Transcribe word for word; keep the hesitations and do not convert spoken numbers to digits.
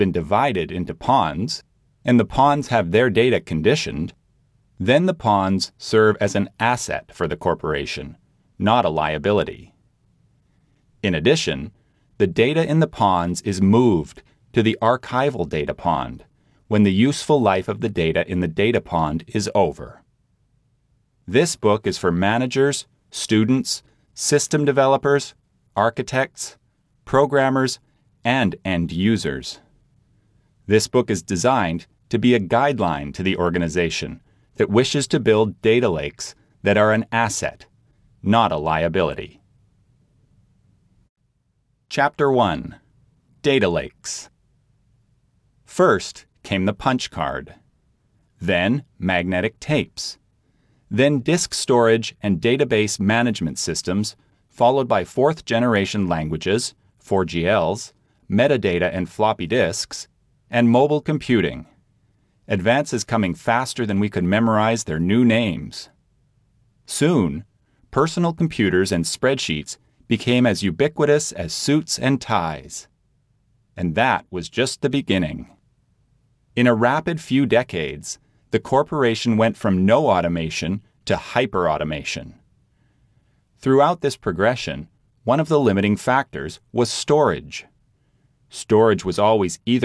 been divided into pawns, and the pawns have their data conditioned, then the pawns serve as an asset for the corporation, not a liability. In addition, the data in the pawns is moved to the archival data pond when the useful life of the data in the data pond is over. This book is for managers, students, system developers, architects, programmers, and end users. This book is designed to be a guideline to the organization that wishes to build data lakes that are an asset, not a liability. Chapter one. Data Lakes. First came the punch card, then magnetic tapes, then disk storage and database management systems, followed by fourth-generation languages, four G Ls, metadata and floppy disks, and mobile computing. Advances coming faster than we could memorize their new names. Soon, personal computers and spreadsheets became as ubiquitous as suits and ties. And that was just the beginning. In a rapid few decades, the corporation went from no automation to hyper-automation. Throughout this progression, one of the limiting factors was storage. Storage was always either